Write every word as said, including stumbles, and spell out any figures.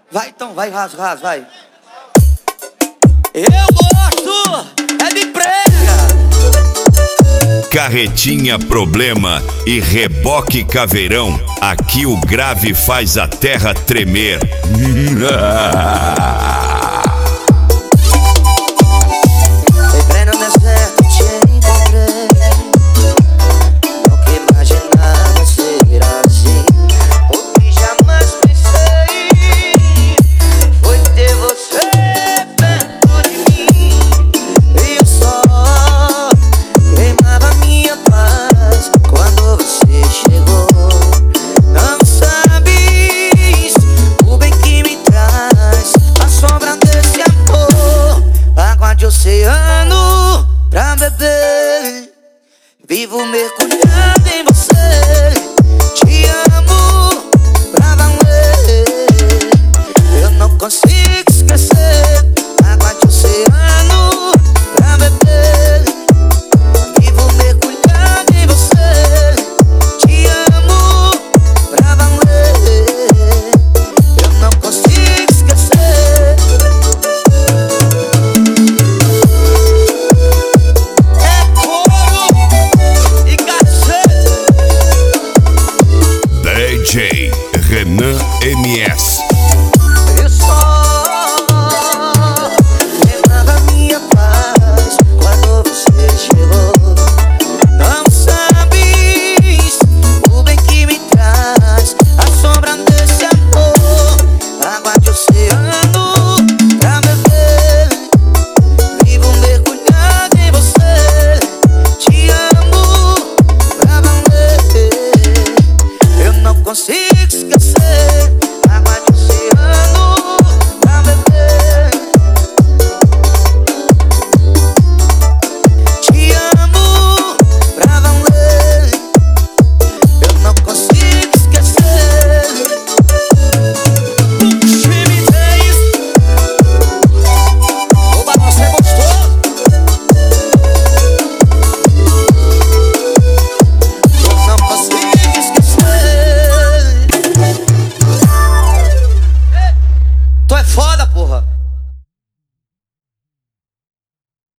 Vai então, vai, raso, raso, vai. Eu gosto, é de prega. Carretinha Problema e Reboque Caveirão. Aqui o grave faz a terra tremer. Oceano pra beber, vivo mergulhado em você. Te amo pra valer, eu não consigo esquecer. Água de oceano pra beber, vivo mergulhado em você. Te amo pra valer, eu não consigo esquecer. D J Renan M S